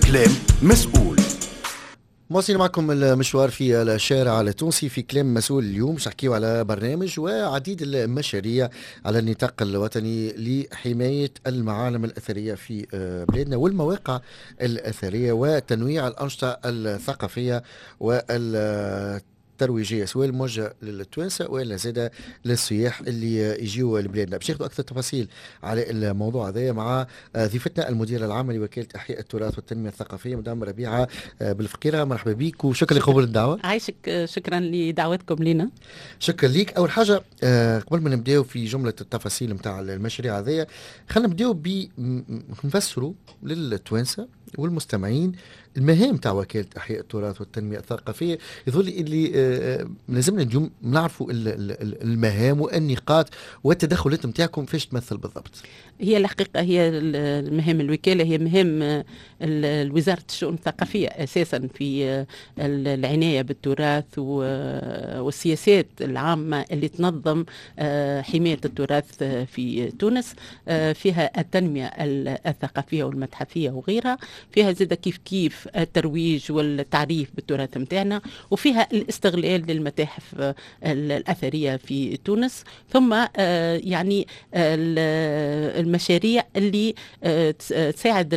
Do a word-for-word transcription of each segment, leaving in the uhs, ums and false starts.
كلام مسؤول. مواصلين معكم المشوار في الشارع التونسي في كلام مسؤول. اليوم مش نحكيو على برنامج وعديد المشاريع على النطاق الوطني لحماية المعالم الأثرية في بلادنا والمواقع الأثرية وتنويع الأنشطة الثقافية وال ترويجيه سواء موجهه للتوانسه ولا زاده للسياح اللي يجيوا لبلادنا. باش ناخذوا اكثر تفاصيل على الموضوع هذا مع ضيفتنا المديره العامه لوكاله احياء التراث والتنميه الثقافيه مدام ربيعه بالفقيره. مرحبا بك وشكرا لقبول الدعوه. عايشك، شكرا لدعوتكم لنا. شكرا ليك. اول حاجه قبل ما نبداو في جمله التفاصيل نتاع المشاريع هذه خلينا نبداو بنفسروا للتوانسه والمستمعين المهام تاع وكالة أحياء التراث والتنمية الثقافية. يظل اللي آه لازمنا اليوم نعرفوا المهام والنقاط والتدخلات نتاعكم فاش تمثل بالضبط. هي الحقيقة هي المهام الوكالة هي مهام الوزارة الشؤون الثقافية أساسا في العناية بالتراث والسياسات العامة اللي تنظم حماية التراث في تونس. فيها التنمية الثقافية والمتحفية وغيرها، فيها زيادة كيف كيف الترويج والتعريف بالتراث متاعنا، وفيها الاستغلال للمتاحف الأثرية في تونس، ثم يعني المشاريع اللي تساعد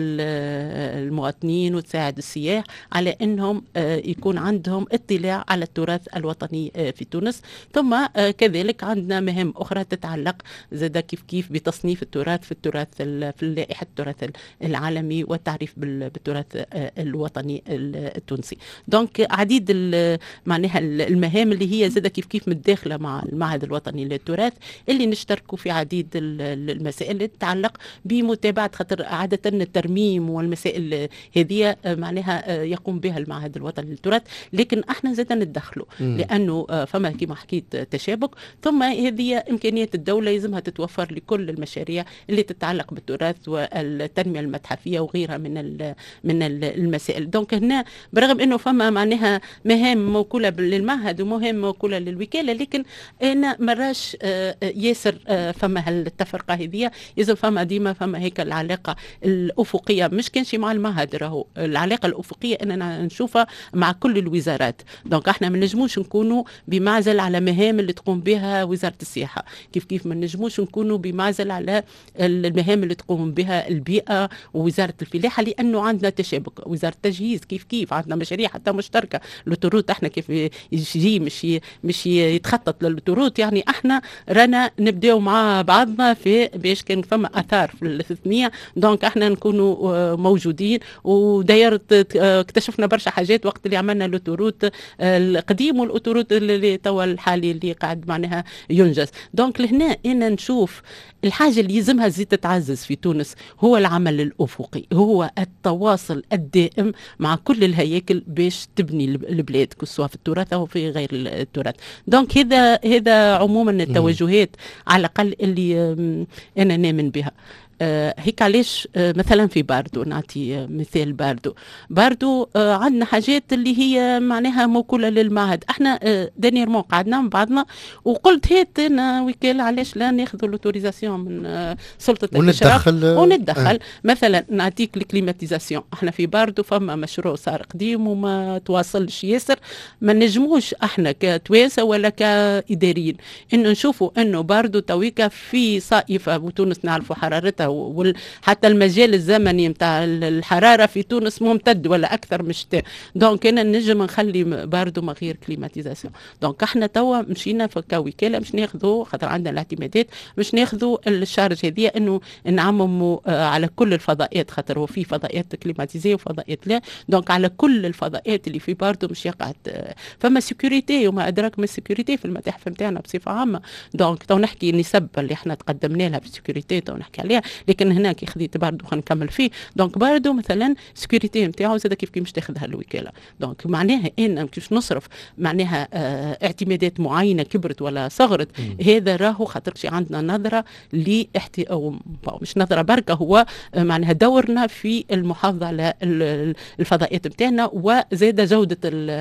المواطنين وتساعد السياح على أنهم يكون عندهم اطلاع على التراث الوطني في تونس. ثم كذلك عندنا مهام أخرى تتعلق زاد كيف كيف بتصنيف التراث في التراث في لائحة التراث العالمي والتعريف بالتراث الوطني التونسي. دونك عديد معناها المهام اللي هي زاد كيف كيف متداخلة مع المعهد الوطني للتراث اللي نشتركوا في عديد المسائل اللي تتعلق بمتابعة، خاطر عادة الترميم والمسائل هذه معناها يقوم بها المعهد الوطني للتراث، لكن احنا زاد ندخله لأنه فما كما حكيت تشابك. ثم هذه إمكانيات الدولة يلزمها تتوفر لكل المشاريع اللي تتعلق بالتراث والتنمية المتحفية وغيرها من من المسائل. دونك هنا برغم انه فما معناها مهام موكولة للمعهد ومهام موكولة للوكالة، لكن انا مراش ياسر فما هالتفرقة هذه. إذا فما ديما فما هيك العلاقة الأفقية، مش كانش مع المعهد، راهو العلاقة الأفقية أننا نشوفها مع كل الوزارات. دونك احنا ما نجموش نكونوا بمعزل على مهام اللي تقوم بها وزارة السياحة، كيف كيف ما نجموش نكونوا بمعزل على المهام اللي تقوم بها البيئة ووزارة الفلاحة، لأنه عندنا تشابك. وزارة التجهيز كيف كيف عندنا مشاريع حتى مشتركة. الأوتوروت احنا كيف يجي مش مش يتخطط للأوتوروت، يعني احنا رانا نبداو مع بعضنا في باش كان فما اثار في الاثنيه. دونك احنا نكونوا موجودين، وداير اكتشفنا برشا حاجات وقت اللي عملنا الاوتوروت القديم والاوتوروت اللي توا الحالي اللي قاعد معناها ينجز. دونك لهنا انا نشوف الحاجه اللي يلزمها تزيد تتعزز في تونس هو العمل الافقي، هو التواصل الدائم مع كل الهياكل باش تبني البلاد سواء في التراث او في غير التراث. دونك هذا هذا عموما التوجهات على الاقل اللي أنا نامن بها. آه هيك علاش آه مثلا في باردو نعطي آه مثال باردو باردو آه عندنا حاجات اللي هي معناها موكولة للمعهد. احنا آه دانيرمون قعدنا مع بعضنا وقلت هات انا وكالة علاش لا ناخذ الاوتوريزاسيون من آه سلطة الاشراف وندخل. آه. مثلا نعطيك الكليماتيزاسيون، احنا في باردو فما مشروع صار قديم وما تواصلش ياسر، ما نجموش احنا كتوانسة ولا كإداريين انه نشوفوا انه باردو تويكا في صائفة وتونس نعرفوا حرارتها وحتى المجال الزمني متاع الحرارة في تونس ممتد ولا أكثر من الشتاء. دونك أنا نجم نخلي باردو ما غير كليماتيزاسيون. دونك احنا توا مشينا كوكالة مش ناخذوا، خاطر عندنا الاعتمادات مش ناخذوا الشارج هذه انه نعمموا على كل الفضاءات، خاطر هو في فضاءات كليماتيزية وفضاءات لا. دونك على كل الفضاءات اللي في باردو مش يقعد فما سيكوريتي وما أدراك من السيكوريتي في المتاحف متاعنا بصفة عامة. دونك تو نحكي نسب اللي احنا تقدمنا لها بالسيكوريتي تو نحكي عليها، لكن هناك خذيت باردو خنكمل فيه. دونك باردو مثلا سكيورتي نتاعو زاد كيف كيف مش تاخذها الوكاله. دونك معناها ان كيف نصرف معناها اه اعتمادات معينه كبرت ولا صغرت، هذا راهو خاطر شي عندنا نظره لاحتي او مش نظره بركه، هو معناها دورنا في المحافظه على الفضائيات نتاعنا وزاد جوده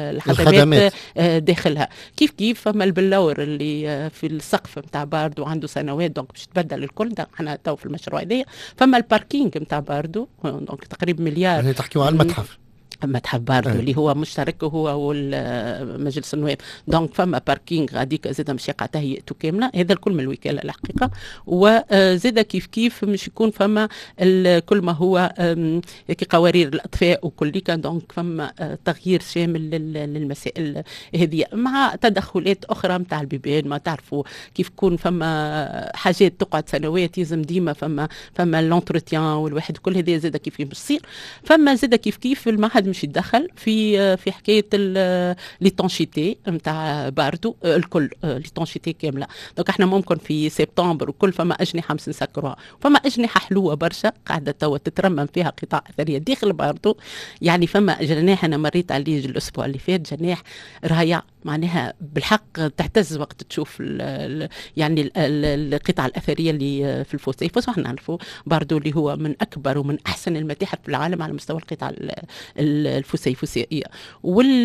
الخدمات داخلها. كيف كيف فما البلور اللي في السقف نتاع باردو عنده سنوات، دونك باش تبدل الكل. احنا تو في المشروع هذايا. فما الباركينج نتاع باردو دونك تقريبا مليار. يعني تحكيوا على المتحف متحف باردو اللي هو مشترك هو والمجلس النواب. دونك فما باركينج غاديك زاد مش يقع تهيئته كامله، هذا الكل من الوكاله الحقيقه. وزاد كيف كيف مش يكون فما كل ما هو كي قوارير الاطفاء وكل كان. دونك فما تغيير شامل للمسائل هذه مع تدخلات اخرى نتاع البيبان. ما تعرفوا كيف يكون فما حاجات تقعد سنوات يلزم ديما فما فما لونتروتيان والواحد كل هذا زاد كيف كيف بتصير. فما زاد كيف كيف المعهد مش يتدخل في في حكايه ليتونشيتي نتاع باردو الكل ليتونشيتي كامله. دونك احنا ممكن في سبتمبر وكل فما اجنحه باش نسكروها، فما اجنحه حلوه برشا قاعده توا تترمم فيها قطاع اثريه داخل باردو. يعني فما جناح انا مريت عليه الاسبوع اللي فات، جناح رائع معناها بالحق تعتز وقت تشوف ال ال يعني ال ال القطع الاثريه اللي في الفوسيفوس. وحنا نعرفوا باردو اللي هو من اكبر ومن احسن المتاحف في العالم على مستوى القطع الفسيفسائيه. وال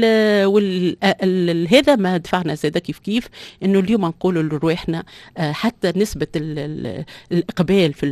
وال هذا ما دفعنا زاده كيف كيف انه اليوم نقولوا لروحنا حتى نسبه ال ال الاقبال في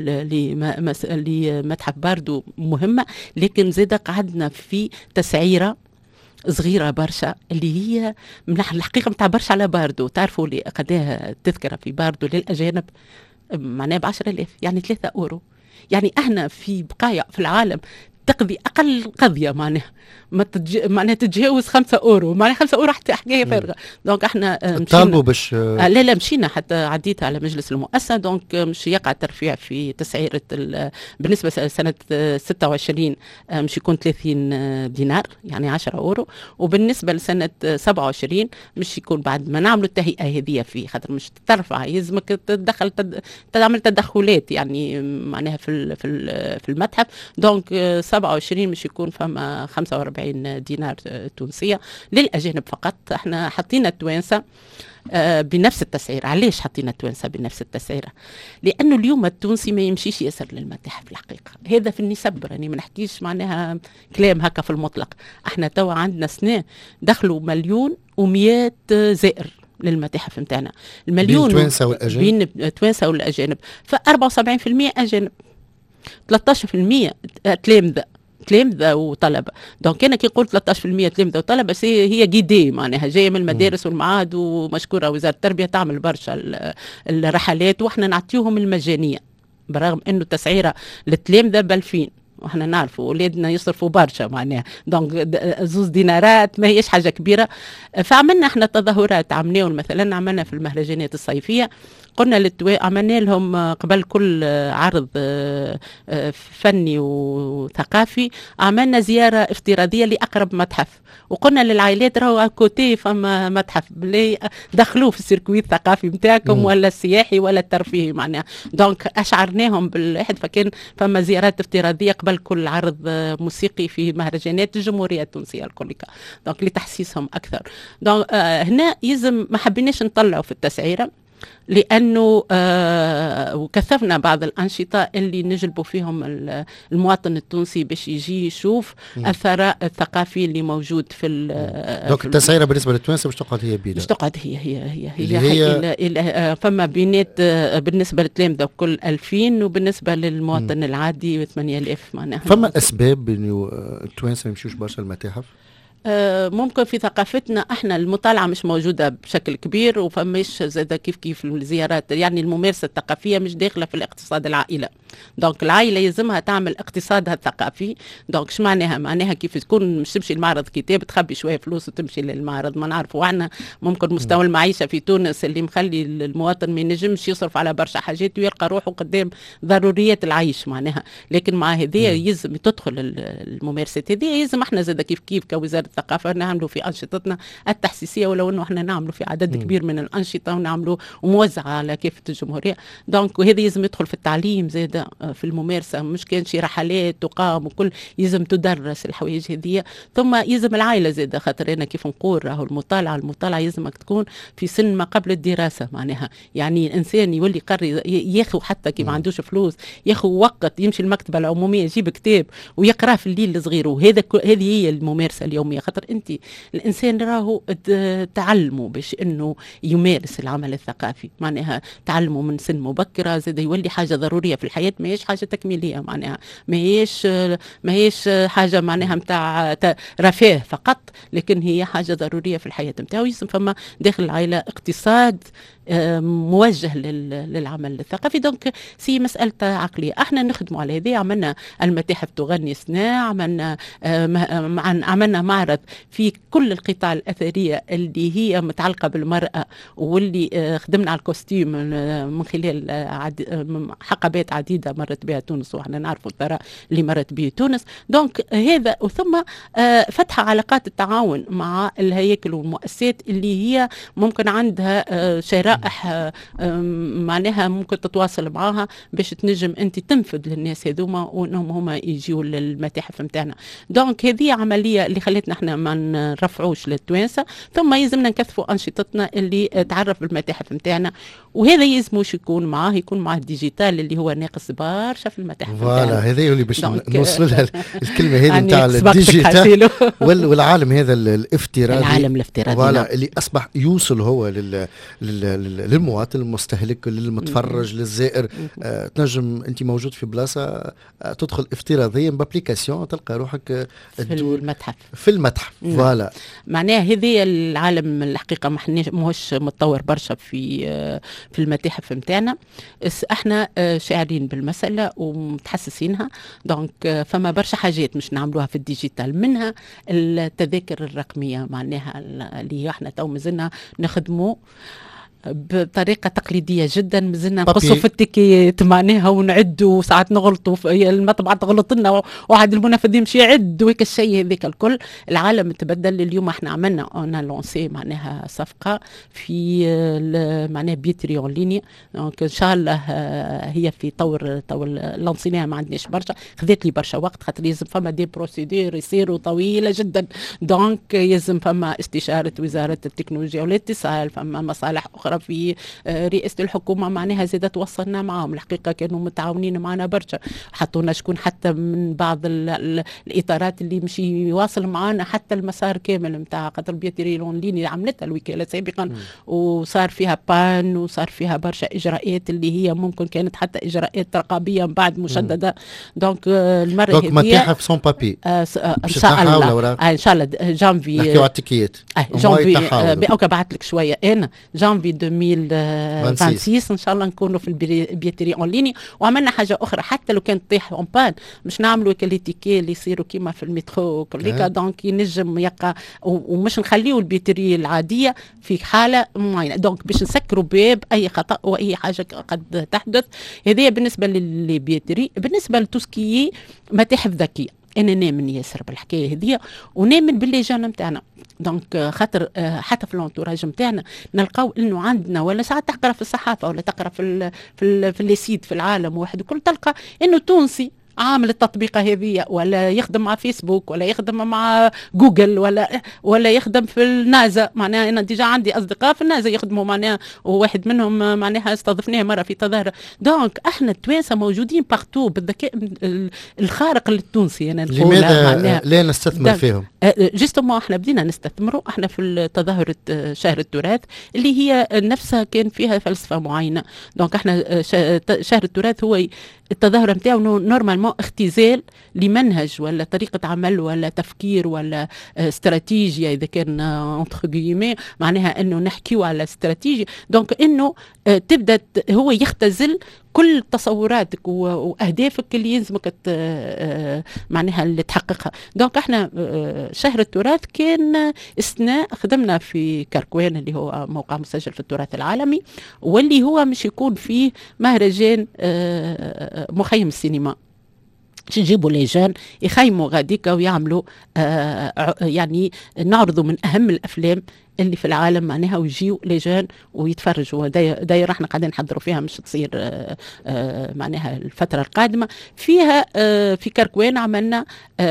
لمتحف باردو مهمه، لكن زاده قعدنا في تسعيره صغيرة برشا اللي هي من الحقيقة متاع برشا على باردو. تعرفوا اللي قداها تذكرة في باردو للأجانب معناها بعشرة آلاف، يعني ثلاثة أورو. يعني احنا في بقايا في العالم تقضي أقل قضية معناها ما تتج... معناها تتجاوز خمسة أورو، معناها خمسة أورو حتى حكاية فارغة. دونك احنا مشينا باش آه لا لا مشينا حتى عديت على مجلس المؤسسة. دونك مش يقع ترفيع في تسعيرة ال... بالنسبة سنة ستة وعشرين مش يكون ثلاثين دينار يعني عشرة أورو، وبالنسبة لسنة سبعة وعشرين مش يكون بعد ما نعملوا التهيئة هذه فيه خاطر مش ترفع يلزمك تدخل تد... تعمل تدخلات يعني معناها في ال... في ال... في المتحف. دونك سبعة وعشرين مش يكون فما خمسة وأربعين دينار تونسية للأجانب فقط. احنا حطينا التوانسة بنفس التسعير. علاش حطينا التوانسة بنفس التسعيرة؟ لأنه اليوم التونسي ما يمشيش ياسر للمتاحف الحقيقة، هذا في النسب راني ما نحكيش معناها كلام هكا في المطلق. احنا توا عندنا سنة دخلوا مليون ومئات زائر للمتاحف نتاعنا، المليون بين التوانسة والأجانب بين التوانسة والأجانب، فأربعة وسبعين بالمئة أجانب، ثلاثة عشر بالمئة تلامذة تلامذة وطلبة. دونك أنا كي قلت ثلاثة عشر بالمئة تلامذة وطلبة هي جيدي معناها جاية من المدارس والمعاهد، ومشكورة وزارة التربية تعمل برشا الرحلات وإحنا نعطيوهم المجانية برغم إنه تسعيرة للتلامذة بألفين، وإحنا نعرفوا أولادنا يصرفوا برشا معناها. دونك زوز دينارات ما هيش حاجة كبيرة. فعملنا إحنا تظاهرات عملناه مثلا عملنا في المهرجانات الصيفية، قلنا للتوا عملنا لهم قبل كل عرض فني وثقافي عملنا زيارة افتراضية لأقرب متحف، وقلنا للعائلات راهو كوتي فما متحف بلي دخلوه في السيركوي الثقافي متاعكم ولا السياحي ولا الترفيهي معناها. دونك أشعرناهم بالواحد، فكان فما زيارات افتراضية قبل كل عرض موسيقي في مهرجانات الجمهورية التونسية الكلها، دونك لتحسيسهم أكثر. دونك آه هنا يلزم ما حبيناش نطلعوا في التسعيرة، لأنه آه وكثفنا بعض الأنشطة اللي نجلبوا فيهم المواطن التونسي باش يجي يشوف الثراء الثقافي اللي موجود في ال دونك التسعيرة بالنسبة للتوانسة باش تقعد هي بيدا، باش تقعد هي هي هي هي, هي, هي, هي فما بينات بالنسبة للتلامذة كل ألفين، وبالنسبة للمواطن م. العادي ثمانية آلاف معناها. فما أسباب إنه التوانسة ما يمشوش برشا المتاحف؟ ممكن في ثقافتنا احنا المطالعة مش موجودة بشكل كبير، وفماش زاد كيف كيف الزيارات، يعني الممارسة الثقافية مش داخلة في الاقتصاد العائلة. دونك العائلة يلزمها تعمل اقتصادها الثقافي. دونك شو معناها؟ معناها كيف تكون مش تمشي المعرض كتاب تخبي شوية فلوس وتمشي للمعرض. ما نعرفوا احنا ممكن مستوى المعيشة في تونس اللي مخلي المواطن ما ينجمش يصرف على برشا حاجات ويلقى روحه قدام ضروريات العيش معناها. لكن مع هذه يلزم تدخل الممارسات هذه، يلزم احنا زاد كيف كيف كوزارة الثقافة نعملوا في أنشطتنا التحسيسية، ولو أنه احنا نعملوا في عدد م. كبير من الأنشطة ونعملوا وموزعة على كافة الجمهورية. دونك وهذا يلزم يدخل في التعليم زاد في الممارسة، مش كان شي رحلات تقام وكل يلزم تدرس الحوايج هذه. ثم يلزم العائلة زاد، خاطر أنا كيف نقول راهو المطالعة المطالعة يلزمك تكون في سن ما قبل الدراسة معناها. يعني الإنسان يولي قري ياخذ حتى كي ما عندوش فلوس ياخذ وقت يمشي المكتبة العمومية يجيب كتاب ويقرأ في الليل الصغير، وهذا هذه هي الممارسة اليومية. خاطر انت الانسان راهو ت- تعلمه باش انه يمارس العمل الثقافي، معناها تعلمه من سن مبكره، زاد يولي حاجه ضروريه في الحياه، ما هيش حاجه تكميليه، معناها ما هيش ما هيش حاجه معناها نتاع رفاه فقط، لكن هي حاجه ضروريه في الحياه نتاعو. يسمى فما داخل العائله اقتصاد آه، موجه لل- للعمل الثقافي. دونك سي مسألة عقلية، احنا نخدموا على هذه. عملنا المتاحف تغني سنا، عملنا آه، م- آه، مع- عملنا معرض في كل القطاع الأثرية اللي هي متعلقة بالمرأة، واللي آه، خدمنا على الكوستيم آه، من خلال آه، عد- آه، حقبات عديدة مرت بها تونس، واحنا نعرفوا الثراء اللي مرت به تونس. دونك هذا، وثم آه، فتح علاقات التعاون مع الهياكل والمؤسسات اللي هي ممكن عندها آه، شرائح آه، آم، معناها ممكن تتواصل معاها باش تنجم انت تنفذ للناس هذوما وانهم هما يجيوا للمتاحف نتاعنا. دونك هذه عمليه اللي خلتنا احنا ما نرفعوش للتوانسه، ثم يلزمنا نكثفوا انشطتنا اللي تعرف بالمتاحف نتاعنا. وهذا يلزموش يكون معاه يكون معاه الديجيتال اللي هو ناقص برشا في المتاحف فوالا نتاعنا. هذا اللي باش دونك، نوصل لها الكلمه هذه يعني نتاع سبقتك الديجيتال حسيلو. وال- والعالم هذا ال- الافتراضي. العالم الافتراضي، نعم. فوالا اللي اصبح يوصل هو لل... لل... لل- للمواطن المستهلك، للمتفرج، للزائر. آه تنجم انت موجود في بلاصه آه تدخل افتراضيا بابليكاسيون تلقى روحك آه في تدور المتحف. في المتحف. نعم. فوالا معناها هذه العالم الحقيقه ما حناش ماهوش متطور برشا في آه، في المتاحف نتاعنا. اس- احنا آه، شاعرين بالمساله ومتحسسينها. دونك آه، فما برشا حاجات مش نعملوها في الديجيتال، منها التذاكر الرقميه، معناها ال- اللي احنا تو مازلنا نخدموا بطريقه تقليديه جدا، مازلنا نقصوا بابي. في التيكيات معناها ونعدوا، ساعات نغلطوا في المطبعه تغلط لنا واحد المنفذ يمشي يعد وهيك الشيء هذاك الكل. العالم تبدل. اليوم احنا عملنا انا لونسي معناها صفقه في ال- معناها بيتري اون ليني. دونك ان شاء الله آه، هي في طور طور لونسيناها، ما عندناش برشا، خذت لي برشا وقت خاطر لازم فما دي بروسيدور يصيروا طويله جدا. دونك يلزم فما استشاره وزاره التكنولوجيا والاتصال، فما مصالح اخرى في آه، رئاسه الحكومه معناها زادت توصلنا معهم. الحقيقه كانوا متعاونين معنا برشا، حطونا شكون حتى من بعض ال ال الاطارات اللي مش يواصل معنا حتى المسار كامل نتاع خاطر بيتري لونليني عملتها الوكاله سابقا، وصار فيها بان وصار فيها برشا اجراءات اللي هي ممكن كانت حتى اجراءات رقابيه من بعد مشدده. دونك آه، المره دونك هذه متاحف سون بابي آه س- آه ان باش شاء تنحاو الله الأوراق. آه ان شاء الله د- جانفي نحكيو على التيكيات. آه هما جانفي يتحاولوا. آه اوكي بعثت لك شويه انا جانفي ألفين وستة وعشرين ان شاء الله نكونوا في البيتري اون ليني. وعملنا حاجه اخرى، حتى لو كانت طيح اون بان مش نعملوا كاليتيكي اللي يصيروا كيما في المترو كليكا. آه. دونك ينجم يقع و- ومش نخليوا البيتري العاديه في حاله معينه. دونك باش نسكروا باب اي خطا واي حاجه قد تحدث. هذه بالنسبه للبيتري. بالنسبه لتوسكي متاحف ذكيه، انا نامن ياسر بالحكايه هذه، ونامن باللي جانا نتاعنا. دونك آه، خاطر آه، حتى في الانتوراج نتاعنا نلقاو انه عندنا، ولا ساعات تقرا في الصحافه ولا تقرا في ال في ال في الليسيد في العالم واحد وكل، تلقى انه تونسي عامل التطبيقه هذه، ولا يخدم مع فيسبوك، ولا يخدم مع جوجل، ولا ولا يخدم في النازا. معناها انا ديجا عندي اصدقاء في النازا يخدموا معناها، وواحد منهم معناها استضفناه مره في تظاهره. دونك احنا التوانسه موجودين بارتو بالذكاء ال- الخارق للتونسي انا نقولها لماذا معناها. لا نستثمر دونك فيهم؟ جيستومون احنا بدينا نستثمروا احنا في تظاهرة آه، شهر التراث اللي هي نفسها كان فيها فلسفة معينة. دونك احنا آه، شا- ت- شهر التراث هو التظاهرة نتاعو نورمالمون اختزال لمنهج ولا طريقة عمل ولا تفكير ولا آه، استراتيجية، اذا كان انتر جيمي معناها انه نحكيو على استراتيجية. دونك انه آه، تبدا ت- هو يختزل كل تصوراتك و- واهدافك اللي يلزمك ت- آه، معناها اللي تحققها. دونك احنا آه، شهر التراث كان استثناء. خدمنا في كركوان اللي هو موقع مسجل في التراث العالمي، واللي هو مش يكون فيه مهرجان آه، مخيم السينما. باش نجيبوا لي جان يخيموا غاديكا ويعملوا آه ع- يعني نعرضوا من اهم الافلام اللي في العالم معناها ويجيو لي جون ويتفرجوا. داير احنا قاعدين نحضروا فيها مش تصير آآ آآ معناها الفتره القادمه فيها. في كركوان عملنا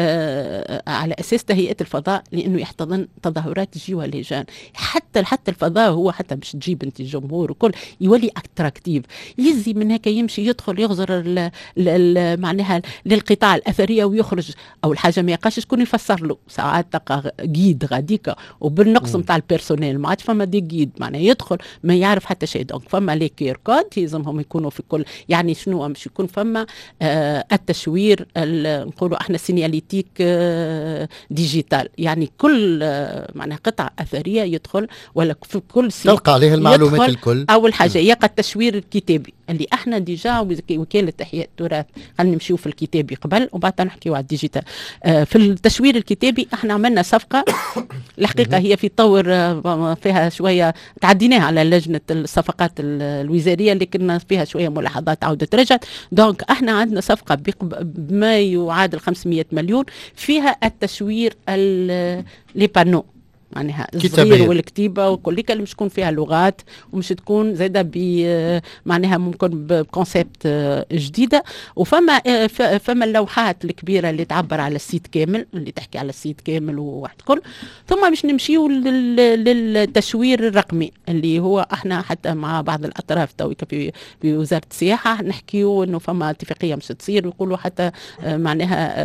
على اساس تهيئه الفضاء لانه يحتضن تظاهرات يجيوها لي جون. حتى حتى الفضاء هو حتى باش تجيب انت الجمهور وكل يولي اتراكتيف، يزي من هيك يمشي يدخل يغزر ال ال معناها للقطاع الاثريه ويخرج. اول حاجه ما يقاش شكون يفسر له، ساعات تلقى جيد غاديكا وبالنقص نتاع البيرسونيل ما عادش فما دي جيد معناها يدخل ما يعرف حتى شيء. دونك فما لي كير كود يلزمهم يكونوا في كل يعني شنو مش يكون فما آه التشوير نقولوا احنا سينياليتيك آه ديجيتال، يعني كل آه معناها قطعه اثريه يدخل ولا في كل سيت تلقى عليه المعلومات الكل. اول حاجه يلقى التشوير الكتابي اللي احنا ديجا وكاله احياء التراث. خلينا نمشيو في الكتابي قبل وبعد نحكيو على الديجيتال. آه في التشوير الكتابي احنا عملنا صفقه الحقيقه هي في طور آه فيها شويه تعديناها على لجنه الصفقات الوزاريه لكن فيها شويه ملاحظات عودت رجعت. دونك احنا عندنا صفقه بما يعادل خمسمائة مليون فيها التشوير لي بانو معناها الصغير والكتيبه وكل اللي مش تكون فيها لغات ومش تكون زاده ب معناها ممكن بكونسيبت جديده. وفما فما اللوحات الكبيره اللي تعبر على السيت كامل اللي تحكي على السيت كامل وواحد كل. ثم باش نمشيو للتشوير الرقمي اللي هو احنا حتى مع بعض الاطراف تويك في في وزاره السياحه نحكيو انه فما اتفاقيه مش تصير ويقولوا حتى معناها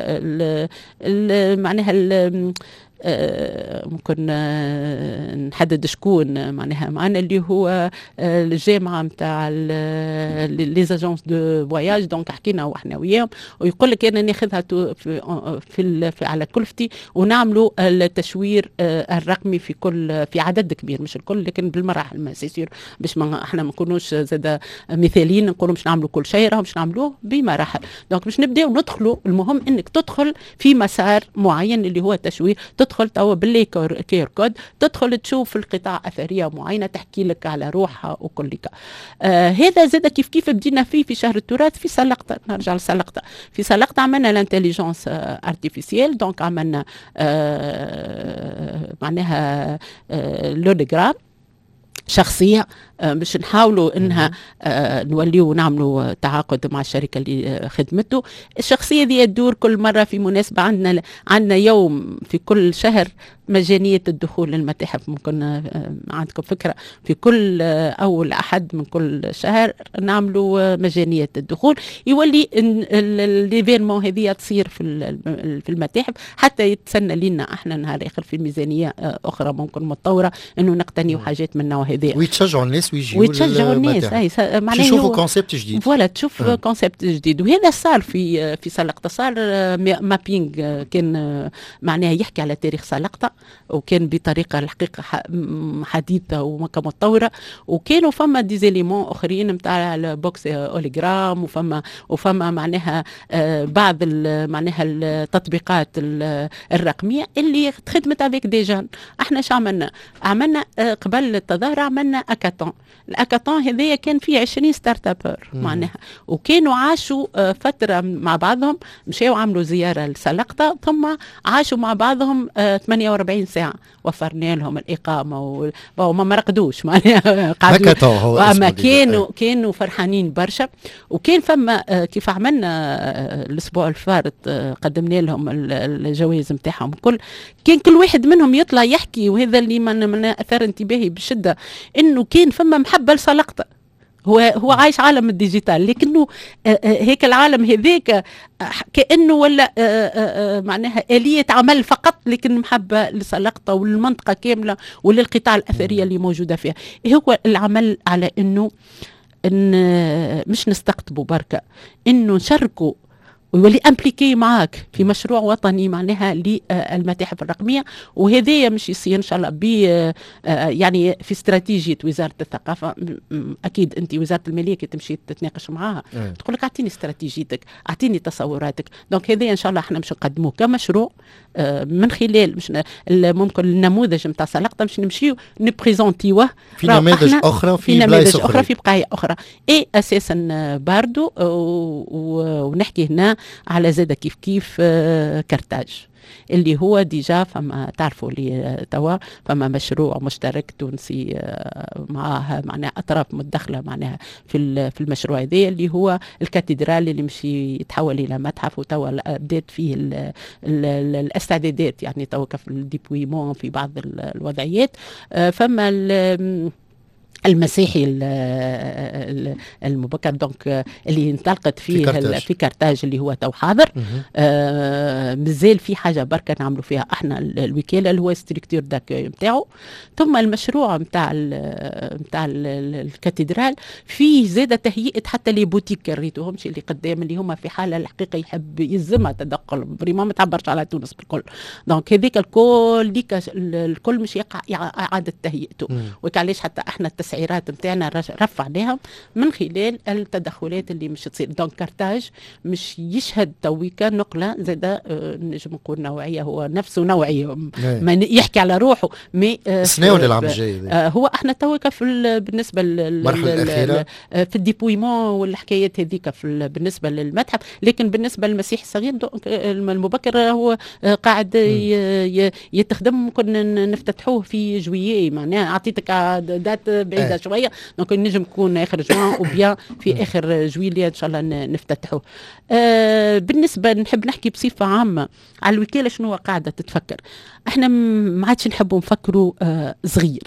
ال معناها ال آه ممكن آه نحدد شكون معناها معنا اللي هو آه الجامعه نتاع لي زاجونس دو فواياج. دونك حكينا واحنا وياهم ويقول لك انا ناخذها في, في, في على كلفتي ونعملوا التشوير آه الرقمي في كل في عدد كبير مش الكل لكن بالمراحل ما سيصير باش ما احنا ما نكونوش زاد مثاليين نقولوا مش نعملوا كل شيء راهم مش نعملوه بمراحل. دونك باش نبداو ندخلوا المهم انك تدخل في مسار معين اللي هو التشوير. تدخل توا باللي كير كود تدخل تشوف القطاع أثرية معينة تحكي لك على روحها وكلك. آه هذا زاد كيف كيف بدينا فيه في شهر التراث في سلقطة. نرجع لسلقطة. في سلقطة عملنا الانتليجنس ارتيفيسيال. دونك عملنا آه معناها آه لوديجرام شخصية باش نحاولوا انها آه نوليو ونعملوا تعاقد مع الشركه اللي خدمته. الشخصيه دي تدور كل مره في مناسبه. عندنا عندنا يوم في كل شهر مجانيه الدخول للمتاحف. ممكن آه عندكم فكره في كل آه اول احد من كل شهر نعملوا مجانيه الدخول. يولي ليفينمون هذه تصير في في المتاحف حتى يتسنى لنا احنا نهار اخر في ميزانيه آه اخرى ممكن متطوره انه نقتنيوا حاجات من النوع هذا ويتشجعوا الناس ويتشجعوا الناس. اي معناها يشوفوا كونسيبت جديد. فوالا تشوف أه. كونسيبت جديد. وهذا صار في في سلقطه. صار مابينج كان معناها يحكي على تاريخ سلقطه وكان بطريقه الحقيقه حديثه ومتطوره. وكانوا فما ديزيليمون اخرين نتاع البوكس اوليجرام وفما وفما معناها بعض معناها التطبيقات الرقميه اللي خدمت افيك دي جان. احنا شو عملنا؟ عملنا قبل التظاهره عملنا اكاتون. الاكاتون هذايا كان فيه عشرين ستارت ابر معناها وكانوا عاشوا فتره مع بعضهم. مشاو عملوا زياره لسلقطه ثم عاشوا مع بعضهم ثمانية وأربعين ساعه. وفرنا لهم الاقامه وما مرقدوش معناها قعدوا وما كانوا كانوا فرحانين برشا. وكان فما كيف عملنا الاسبوع الفارط قدمنا لهم الجوائز نتاعهم كل. كان كل واحد منهم يطلع يحكي وهذا اللي من اثار انتباهي بشده انه كان فما محبه لسلقطه. هو هو عايش عالم الديجيتال لكنه هيك العالم هذاك كانه ولا معناها آلية عمل فقط لكن محبه لسلقطه والمنطقه كامله وللقطاع الاثريه اللي موجوده فيها. هو العمل على انه ان مش نستقطبوا بركه انه نشاركوا ويولي امبليكي معاك في مشروع وطني معناها للمتاحف الرقميه. وهذايا مش يصير ان شاء الله ب يعني في استراتيجيه وزاره الثقافه. اكيد انت وزاره الماليه كي تمشي تتناقش معاها تقول لك اعطيني استراتيجيتك اعطيني تصوراتك. دونك هذايا ان شاء الله احنا مش نقدموه كمشروع من خلال مش ممكن النموذج نتاع سلقطه مش نمشيو نبريزونتيوه في نماذج اخرى في نماذج اخرى في بقايا اخرى. اي اساسا باردو ونحكي هنا على زادة كيف كيف كرتاج اللي هو ديجا فما تعرفوا لي توا فما مشروع مشترك تونسي معاه معناها اطراف متدخله معناها في في المشروع هذا اللي هو الكاتدرال اللي مشي يتحول الى متحف، وتوا بدات فيه ال ال الاستعدادات يعني توا في الديبويمون في بعض الوضعيات. فما المسيحي المبكر دونك اللي انطلقت فيه في كرتاج, في كرتاج اللي هو تو حاضر. آه مازال في حاجه بركه نعملوا فيها احنا الوكاله اللي هو ستركتور داكوي نتاعو. ثم المشروع نتاع نتاع الكاتدرال فيه زاده تهيئه حتى لي بوتيك ريتوهمش اللي قدام اللي هما في حاله الحقيقه يحب يلزمها تدخل بريمون ما تعبرش على تونس بالكل. دونك هذيك الكل ديك الكل مش يقع اعاده تهيئته، وكعلاش حتى احنا التسعيرات نتاعنا رفعناها من خلال التدخلات اللي مش تصير. دونك كرتاج مش يشهد تويكا نقله زاده نجم نقول نوعيه، هو نفسه نوعيه ما يحكي على روحه مي سناو العام الجاي هو احنا تويكا في بالنسبه المرحله الاخيره في الديبويمون والحكايات هذيك بالنسبه للمتحف. لكن بالنسبه للمسيح الصغير المبكر هو قاعد يتخدم ممكن نفتتحوه في جويي معناها اعطيتك دات بعيده شويه دونك نجم يكون اخر جوان وبيان في اخر جويليه ان شاء الله نفتتحوه. آه بالنسبه نحب نحكي بصفه عامه على الوكاله شنو قاعده تتفكر. احنا ما عادش نحبوا نفكروا آه صغير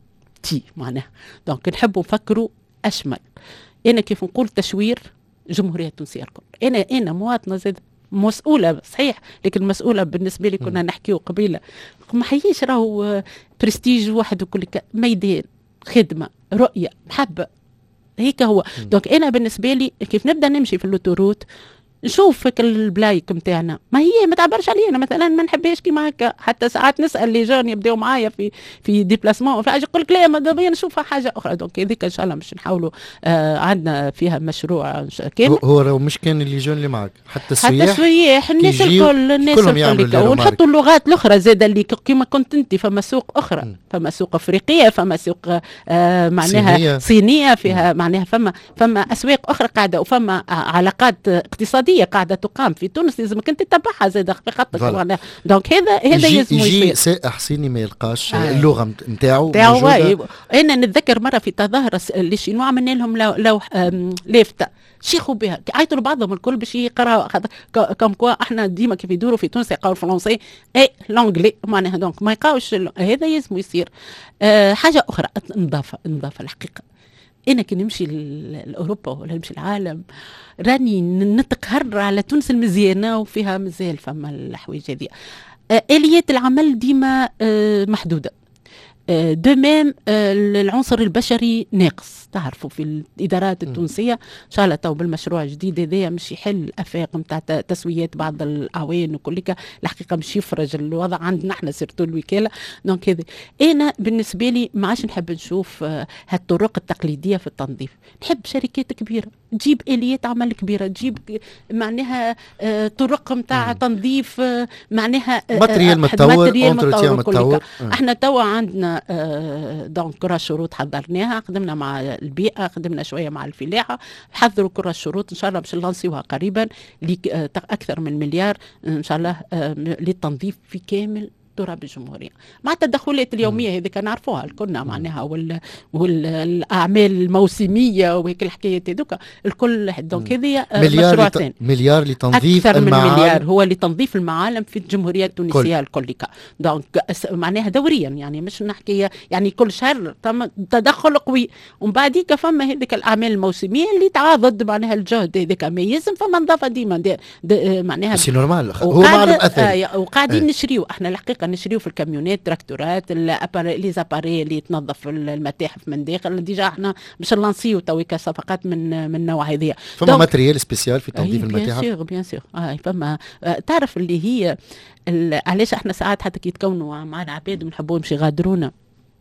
تي معناها دونك نحبوا نفكروا اشمل. انا كيف نقول تشوير جمهوريه التونسيه الكل. انا انا مواطنه زاد مسؤوله صحيح، لكن مسؤوله بالنسبه لي كنا نحكيو قبيله ما حييش راهو برستيج واحد وكل ميدان خدمه رؤيه محبه هيك هو. دونك انا بالنسبه لي كيف نبدا نمشي في اللوتوروت نشوف البلايك نتاعنا ما هي ما تعبرش علينا انا مثلا ما نحبهاش كيما هكا. حتى ساعات نسال لي جون يبداو معايا في في ديبلاسمون في حاجه يقول لك لا ما دابا نشوفها حاجه اخرى. دونك هذيك ان شاء الله مش نحاولوا آه عندنا فيها مشروع كامل. هو هو مش كان اللي جون اللي معك حتى السياح حتى السياح الناس الكل الناس الكل ونحطوا اللغات الاخرى زاده اللي كيما كنت انت فما سوق اخرى م. فما سوق افريقيه فما سوق آه معناها صينيه, صينية فيها م. معناها فما فما اسواق اخرى قاعده وفما علاقات اقتصاديه قاعده تقام في تونس لازمك انت تتبعها زاد في خطك. دونك هذا هذا يلزم يجي سائح صيني ما يلقاش آه. اللغه نتاعو موجوده. انا نتذكر مره في تظاهره للشينوا عملنا لهم لو لو لافته شيخوا بها عيطوا لبعضهم الكل باش يقراوا كم كوا احنا ديما كيف يدوروا في تونس يقراوا الفرنسي اي لونجلي معناها دونك ما يقراوش هذا يلزم يصير. أه حاجه اخرى نظافه نظافه الحقيقه. انا كي نمشي لاوروبا ولا نمشي العالم راني نتقهر على تونس المزيانه وفيها مازال فما الحوايج هذه. آه اليات العمل ديما آه محدوده. آه دو ميم آه العنصر البشري ناقص تعرفوا في الادارات التونسيه. ان شاء الله تو بالمشروع الجديد هذايا مش يحل الافاق نتاع تسويات بعض الاعوان وكلك الحقيقه مش يفرج الوضع عندنا احنا سيرتو الوكاله. دونك هذا انا بالنسبه لي ما عادش نحب نشوف آه هالطرق التقليديه في التنظيف. نحب شركات كبيره تجيب اليات عمل كبيره تجيب معناها آه طرق نتاع تنظيف آه معناها آه ماتريال متطور متطور. احنا توا عندنا آه دونك كرة شروط حضرناها خدمنا مع البيئه خدمنا شويه مع الفلاحه حضروا كرة الشروط ان شاء الله باش نلانسيوها قريبا اكثر من مليار ان شاء الله آه للتنظيف في كامل تراب الجمهوريه مع التدخلات اليوميه هذيك نعرفوها كلنا معناها وال والاعمال الموسميه وهيك الحكايات هذوك الكل. دونك هذه مشروع ثاني لت... مليار لتنظيف أكثر المعالم. من مليار هو لتنظيف المعالم في الجمهوريه التونسيه الكليكا. دونك معناها دوريا يعني مش نحكي يعني كل شهر تدخل قوي ومن بعديك فما هذيك الاعمال الموسميه اللي تعاضد معناها الجهد هذاك ما يلزم فما نظافه ديما دي دي معناها سي نورمال هو معلم اثري آه وقاعدين نشريو احنا الحقيقه نشريو في الكاميونات تراكتورات لي زاباري اللي تنظف المتاحف من داخل ديجا احنا باش نلانسيو تويكا صفقات من من النوع هذيا. فما ماتريال سبيسيال في تنظيف المتاحف بيان سور بيان سور اه فما آه تعرف اللي هي علاش احنا ساعات حتى كي يتكونوا معنا عباد ونحبوا يمشي يغادرونا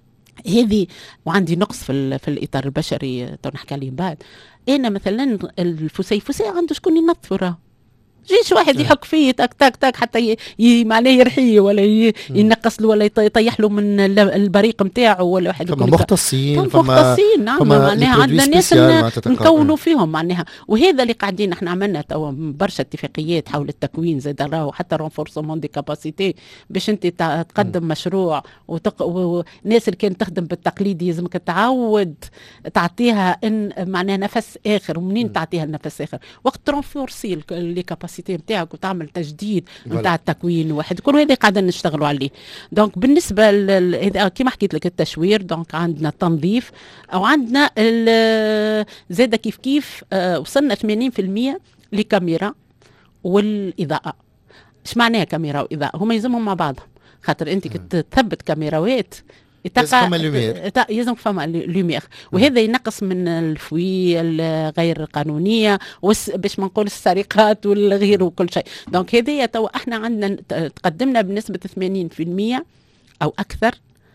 هذه وعندي نقص في في الاطار البشري تو نحكي عليه بعد. انا مثلا الفسيفساء عنده شكون ينظفوا راه جيش واحد يحك فيه تك تك تك حتى ي... ي... معناه يرحيه ولا ي... ينقص له ولا يط- يطيح له من ال- البريق نتاعه ولا واحد فما يقول لك. مختصين، فما مختصين، نعم، معناها عندنا ناس ن- نكونوا فيهم معناها. وهذا اللي قاعدين احنا عملنا توا برشا اتفاقيات حول التكوين زاد راهو حتى رونفورسمون دي كاباسيتي باش انت تع- تقدم مشروع وتق... والناس اللي كانت تخدم بالتقليدي يلزمك تعود تعطيها ان معناها نفس اخر. ومنين تعطيها النفس اخر؟ وقت ترونفورسي لي كاباسيتي نتاعك وتعمل تجديد نتاع التكوين واحد كل هذا قاعدين نشتغلوا عليه. دونك بالنسبه ل... كيما حكيت لك التشوير، دونك عندنا التنظيف او عندنا ال... زاد كيف كيف آه وصلنا ثمانين بالمئة لكاميرا والاضاءه. ايش معناها كاميرا واضاءه؟ هما يلزمهم مع بعضهم، خاطر انت كنت تثبت كاميراوات يلزم فما لومير، يلزم فما لومير، وهذا ينقص من الفوي الغير القانونيه باش ما نقول السرقات والغير وكل شيء. دونك هذه توا احنا عندنا تقدمنا بنسبه ثمانين بالمئة او اكثر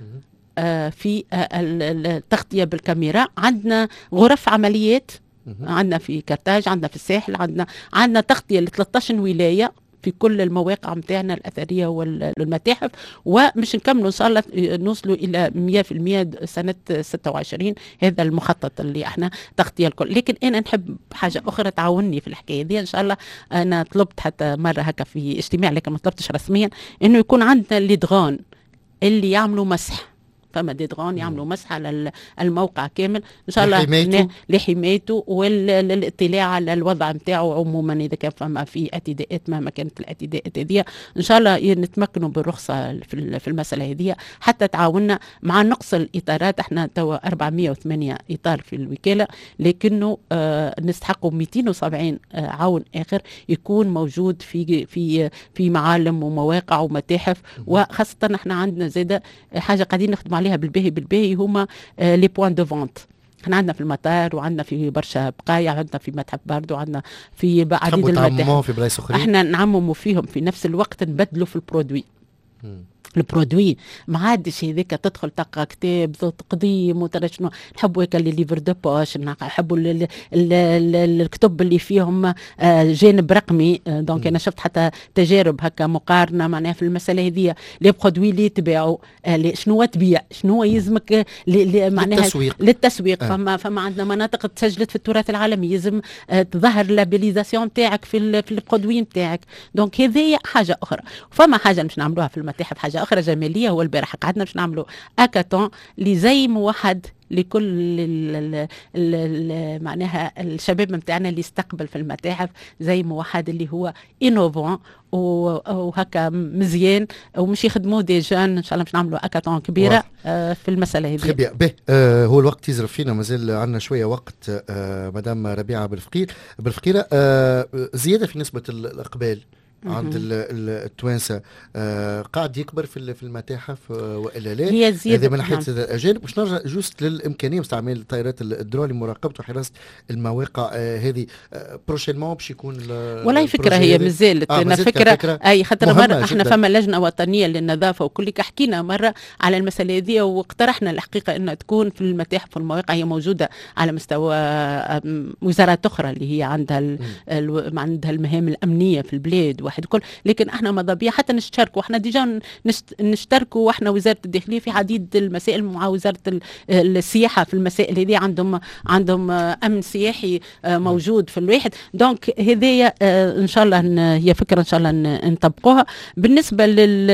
آه في آه التغطيه بالكاميرا. عندنا غرف عمليات، عندنا في كرتاج، عندنا في الساحل، عندنا عندنا تغطيه ل ثلاثة عشر ولايه في كل المواقع متاعنا الأثرية والمتاحف، ومش نكملوا إن شاء الله نوصلوا إلى مئة بالمئة سنة ستة وعشرين. هذا المخطط اللي احنا تغطية الكل. لكن أنا نحب حاجة أخرى تعاوني في الحكاية دي إن شاء الله. أنا طلبت حتى مرة هكا في اجتماع لكن ما طلبتش رسميا إنه يكون عندنا ليدغون اللي يعملوا مسح، فما ديدغون يعملوا مسح على الموقع كامل ان شاء الله لحمايته, لحمايته والاطلاع على الوضع نتاعو عموما. اذا كان فما في اعتداءات مهما كانت الاعتداءات هذه ان شاء الله نتمكنوا بالرخصه في المساله هذه حتى تعاوننا مع نقص الاطارات. احنا توا أربعمئة وثمانية اطار في الوكاله، لكنه آه نستحقوا مئتين وسبعين آه عون اخر يكون موجود في في في معالم ومواقع ومتاحف. وخاصه احنا عندنا زاده حاجه قاعدين نخدم عليها بالباهي بالباهي هما آه لي بوين دو فونت. احنا عندنا في المطار وعندنا في برشا بقايا، عندنا في متحف برضو، عندنا في عديد المتاحف. في بلايص اخرين احنا نعمموا فيهم في نفس الوقت نبدلوا في البرودوي. البرودوي ما عادش هذيك تدخل تلقى كتاب ذو تقديم وترى شنو. نحبوا هيك اللي ليفر دو بوش، نحبوا الكتب اللي فيهم جانب رقمي. دونك انا شفت حتى تجارب هكا مقارنه معناها في المساله هذه. لي برودوي اللي يتباعوا شنو تبيع، شنو يلزمك معناها للتسويق, للتسويق. آه. فما فما عندنا مناطق تسجلت في التراث العالمي يلزم تظهر لابيليزاسيون تاعك في في البرودوي نتاعك. دونك هذه حاجه اخرى. فما حاجه مش نعملوها في المتاحف حاجه اخرى جماليه. هو البارح قعدنا باش نعملوا اكاتون اللي زي موحد لكل ال ال معناها الشباب نتاعنا اللي يستقبل في المتاحف، زي موحد اللي هو انوفون وهكا مزيان ومش يخدموا دي جان. ان شاء الله باش نعملوا اكاتون كبيره آه في المساله هذه. تخبي به آه هو الوقت يزرف فينا، مازال عندنا شويه وقت. آه مدام ربيعه بالفقير بالفقيره آه زياده في نسبه الاقبال عند التوانسه آه قاعد يكبر في في المتاحف آه والا لا؟ هي زياده هذا من ناحيه الاجانب. باش نرجع جوست للامكانيه باستعمال طائرات الدرون لمراقبه وحراسه المواقع آه هذه آه بروشينمون باش يكون والله فكره هي مازالت آه انا فكره, فكرة اي خاطر مره احنا فما لجنه وطنيه للنظافه وكل حكينا مره على المساله هذه واقترحنا الحقيقه انها تكون في المتاحف والمواقع. هي موجوده على مستوى وزارات اخرى اللي هي عندها عندها المهام الامنيه في البلاد واحد كل. لكن احنا ماذا بيا حتى نشتركوا، احنا ديجا نشتركوا واحنا وزاره الداخليه في عديد المسائل مع وزاره السياحه في المسائل هذه. عندهم عندهم امن سياحي موجود في الواحد. دونك هذه ان شاء الله هي فكره ان شاء الله نطبقوها. بالنسبه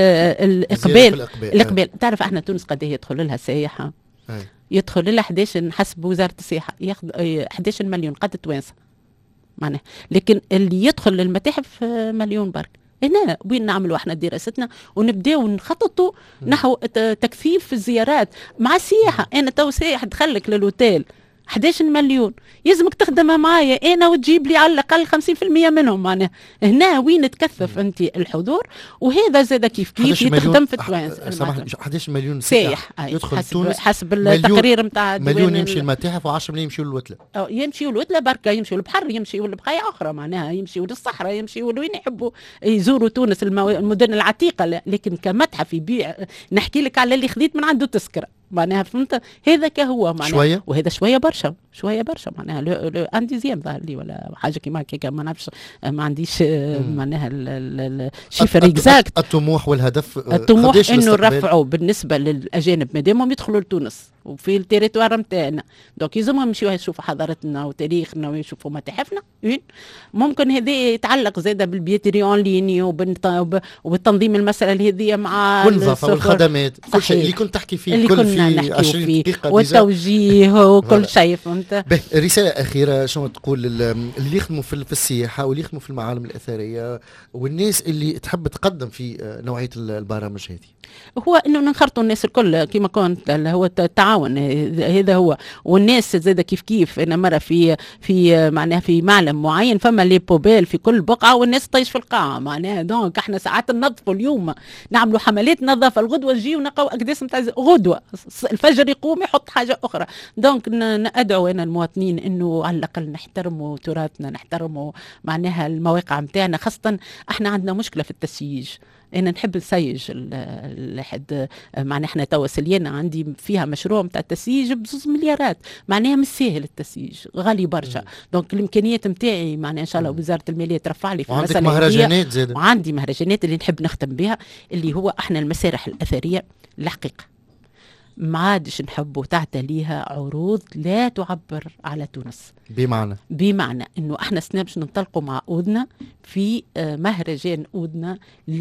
للاقبال الاقبال تعرف احنا تونس قد يدخل لها سياحه يدخل لها احد عشر حسب وزاره السياحه ياخذ احد عشر مليون قد توانسه معناه. لكن اللي يدخل للمتاحف مليون برك. هنا وين نعملوا احنا دراستنا ونبداو نخططوا نحو تكثيف الزيارات مع السياحه. انا تو سائح دخلك للوتيل احد عشر مليون يلزمك تخدمها معايا انا وتجيب لي على الاقل خمسين بالمئة منهم. معناها هنا وين تكثف انت الحضور. وهذا زاد كيف كيف يتخدم في توانس. سامحني احد عشر مليون سائح يدخل حسب تونس حسب التقرير نتاع مليون يمشي المتاحف و10 مليون يمشيوا للوتله. يمشيوا للوتله بركه، يمشيوا للبحر، يمشيوا لبقايا اخرى معناها، يمشيوا للصحراء، يمشيوا وين يحبوا يزوروا تونس المدن العتيقه. لكن كمتحف يبيع نحكي لك على اللي خذيت من عنده تذكره معناها فهمت هذا كهو معناها شويه وهذا شويه برشا شويه برشا معناها لو لو ان ديزيام ظهر لي ولا حاجه كيما هكاك ما نعرفش ما عنديش معناها الشيفر اكزاكت. الطموح والهدف الطموح انه نرفعوا بالنسبه للاجانب مادامهم يدخلوا لتونس وفي التيريتوار نتاعنا دونك يلزمهم يمشيو يشوفوا حضارتنا وتاريخنا ويشوفوا متاحفنا. ممكن هذا يتعلق زاده بالبياتري اون ليني وبالتنظيم المساله هذه مع والنظافه والخدمات كل شيء اللي كنت تحكي فيه اللي كل كنا في عشرين دقيقه والتوجيه وكل شيء فهمت. رساله اخيره شنو تقول اللي يخدموا في السياحه واللي يخدموا في المعالم الاثريه والناس اللي تحب تقدم في نوعيه البرامج هذه؟ هو انه ننخرطوا الناس الكل كما كنت هو التعاون هذا هو. والناس زاد كيف كيف انا مره في في معناها في معلم معين فما لي بوبيل في كل بقعه والناس طيش في القاعه معناها دونك احنا ساعات ننظفوا اليوم نعملوا حملات نظافه الغدوه نجيو نلقاو اكداس نتاع غدوه الفجر يقوم يحط حاجه اخرى. دونك ندعو انا المواطنين انه على الاقل نحترموا تراثنا نحترموا معناها المواقع نتاعنا خاصه احنا عندنا مشكله في التسييج. انا نحب نسيج لحد معناها احنا توا سلينا عندي فيها مشروع نتاع التسييج بزوز مليارات معناها مش ساهل التسييج غالي برشا. دونك الامكانيات نتاعي معناها ان شاء الله وزاره الماليه ترفع لي في وعندك المساله مهرجانات زاد وعندي مهرجانات اللي نحب نختم بها اللي هو احنا المسارح الاثريه الحقيقه ما عادش نحبوا تعتليها عروض لا تعبر على تونس. بمعنى بمعنى انه احنا سنة باش ننطلقوا مع اودنا في مهرجان اودنا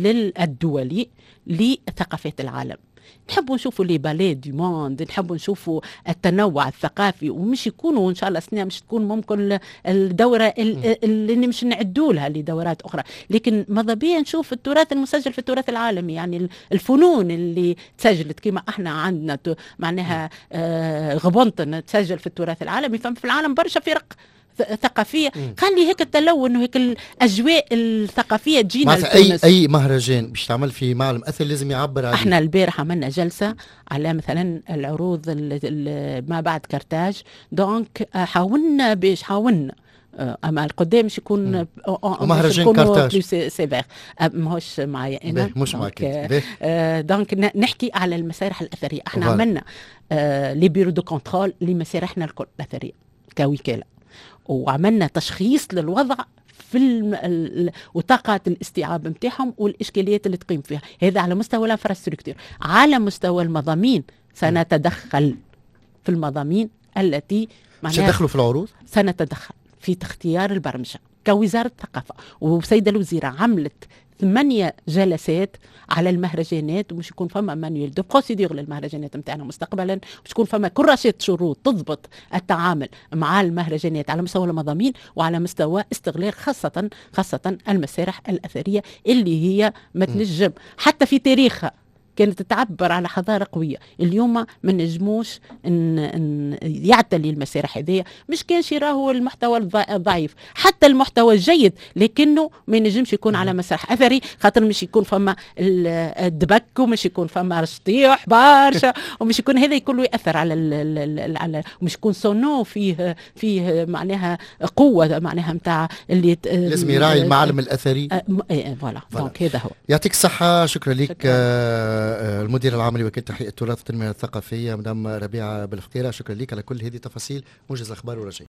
للدولي لثقافات العالم. نحبوا نشوفوا لي بالي دي موند نحبوا نشوفوا التنوع الثقافي ومش يكونوا ان شاء الله سنة مش تكون ممكن الدوره اللي مش نعدوا لها لدورات اخرى لكن ماذا بيا نشوف التراث المسجل في التراث العالمي يعني الفنون اللي تسجلت كما احنا عندنا معناها آه غبنطن تسجل في التراث العالمي ففي العالم برشا فرق ثقافيه خلي هيك التلون وهيك الاجواء الثقافيه تجينا اي اي مهرجان باش تعمل في معلم اثر لازم يعبر عليه. احنا البارح عملنا جلسه على مثلا العروض ما بعد كرتاج دونك حاولنا باش حاولنا اما القدام مش يكون مهرجان كرتاج سيفير ماهوش معايا انا مش معك دونك نحكي على المسارح الاثريه. احنا غال. عملنا آه لي بيرو دو كونترول لمسارحنا الكل الاثريه كوكاله وعملنا تشخيص للوضع في وطاقات الاستيعاب نتاعهم والاشكاليات اللي تقيم فيها. هذا على مستوى الانفراستركتور. على مستوى المضامين سنتدخل في المضامين التي سندخلوا في العروض سنتدخل في اختيار البرمجه كوزاره الثقافه. وسيده الوزيره عملت ثمانية جلسات على المهرجانات ومش يكون فما مانويل دو بروسيدور للمهرجانات نتاعنا مستقبلا مش يكون فما كراسة شروط تضبط التعامل مع المهرجانات على مستوى المضامين وعلى مستوى استغلال خاصة خاصة المسارح الأثرية اللي هي ما تنجم حتى في تاريخها كانت تعبر على حضارة قوية. اليوم ما نجموش ان, إن يعتلي المسارح هذية مش كان يراهو المحتوى الضعيف حتى المحتوى الجيد لكنه ما نجمش يكون على مسرح أثري خاطر مش يكون فما الدبك ومش يكون فما رشطيح برشا ومش يكون هذا كله يأثر على ال على ومش يكون صونو فيه فيه معناها قوة معناها متاع اللي لازم يراعي المعلم الأثري. فوالا دونك هذا هو. يعطيك الصحة. شكرا لك المدير العام لوكالة تحقيق التراث والتنمية الثقافية مدام ربيعة بالفقيرة. شكرا لك على كل هذه التفاصيل. موجز الأخبار ورجعي.